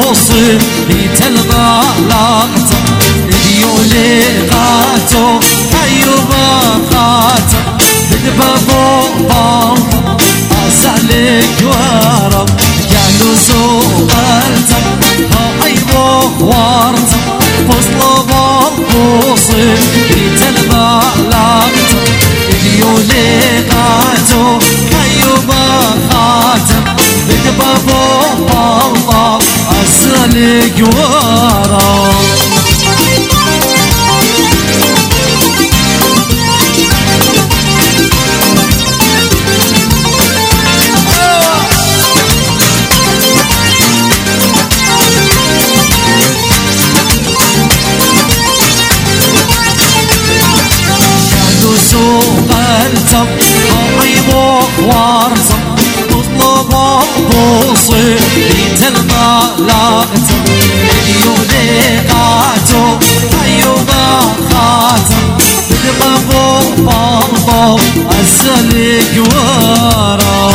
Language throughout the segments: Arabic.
بوصل بتلغى لقطة ديولي غاتو أيوبا خاتم بدبابو بالطم أسألك ورم قالوا سؤالتم ها أيوه وارتم فصل بوصل بتلغى لقطة ديولي غاتو أيوبا خاتم بدبابو بالطم أسألك ورم سؤالتم أيبوك وارتم تطلب بوصي بتلقى لاقتم ديولي قاتو أيوبا خاتم بدبابو بالطو أسألك ورا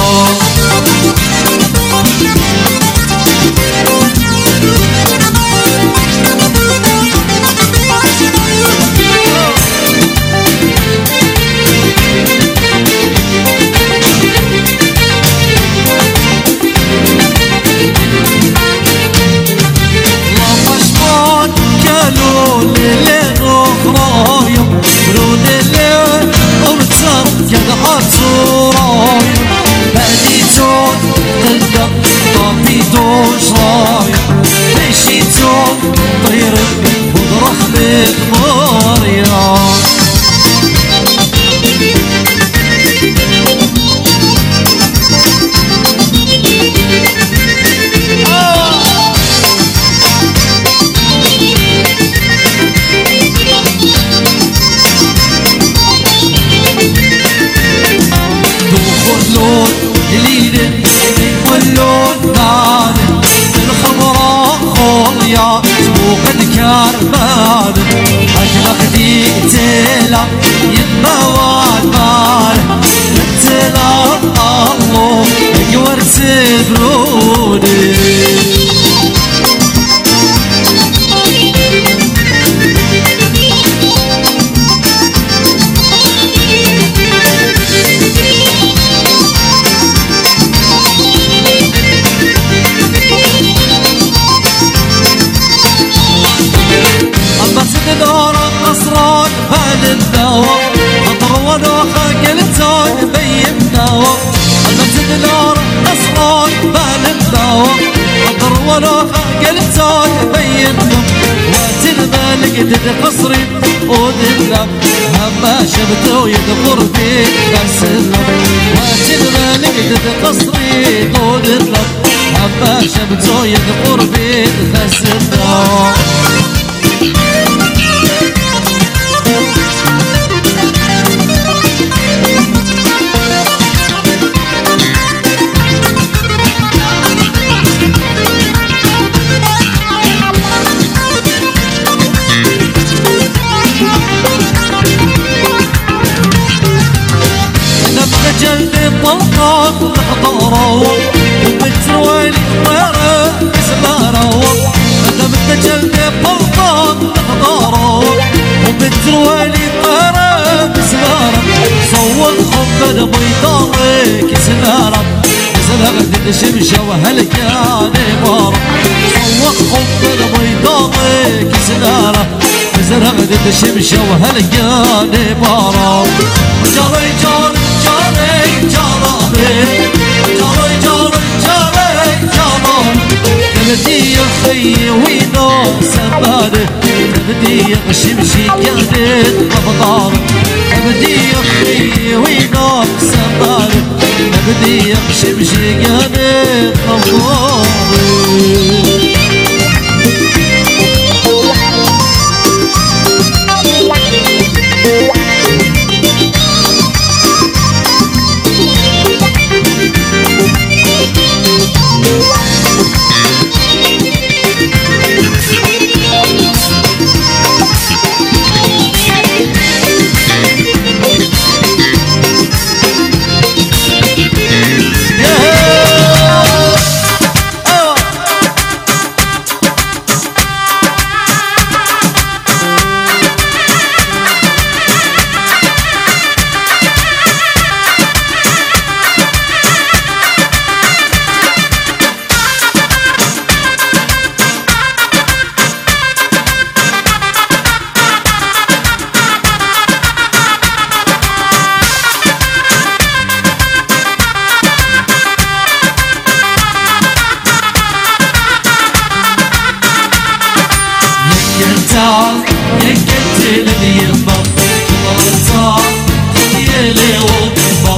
طير وضرح بالماريا دخلون ليل واللون نار الخضراء خوليا سوق الكربان أكلك دي تلا يتبوان مال تلا الله يورس برودي أسرار بالدواء أطر ونوخة قلتان بيمناوة المتدلار أسرار بالدواء أطر ونوخة قلتان بيمناوة وقت الملك دد قصري ودلم هما شبتو يدخر في السلم وقت الملك دد قصري ودلم هما شبتو يدخر في السلم جلدي طلقات الحضارة وبتروالي طيرة بسمارة مدام جلدي طلقات الحضارة وبتروالي طيرة بسمارة صوت خبز بيضاوي كسنارة زلغت الشمشة وهالكاني مارة صوت خبز بيضاوي كسنارة زلغت الشمشة وهالكاني مارة جاري جاري جاري تبدي يا خي وينو سبادة تبدي يا شمشي قادت أفضار تبدي يا خي وينو سبادة تبدي يا شمشي قادت أفضار يقتل اليمة شطرة يلي وطبة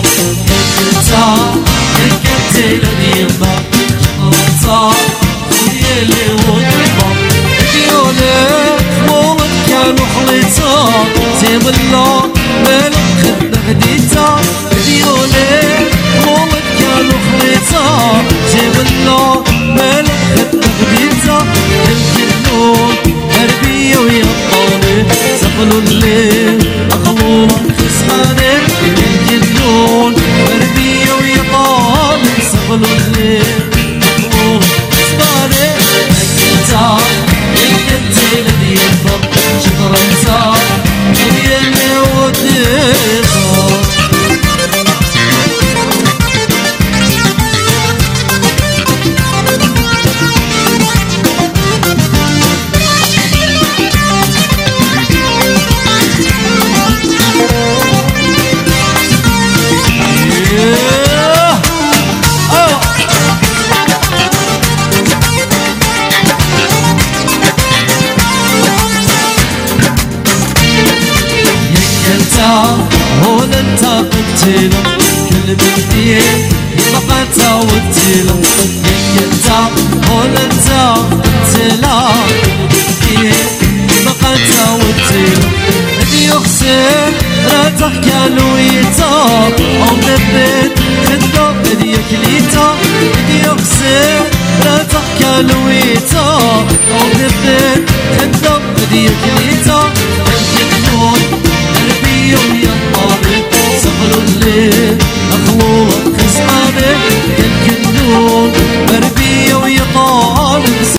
يقتل اليمة شطرة يلي وطبة ديولك مولد كانوا خليطة زيب الله مالك خدنا غديتا ديولك مولد كانوا خليطة زيب الله مالك خدنا غديتا الكنون هربية ويا الطالب سقلوا الليل أخلونا خسخانة الكنون هربية ويا طالب سقلوا الليل أخلونا خسخانة أكتا يقتل اليمة شطرة يلي وديها هون انت قلتله كل بديه بقيت وديله انت هون انت قلتله كل بديه بقيت وديله بدي يخسر راتح كانوا يتاب او نبت خدو بدي يكليتا بدي يخسر راتح كانوا يتاب او نبت خدو بدي يكليتا الكنون ويا الطالب سهلوا الليل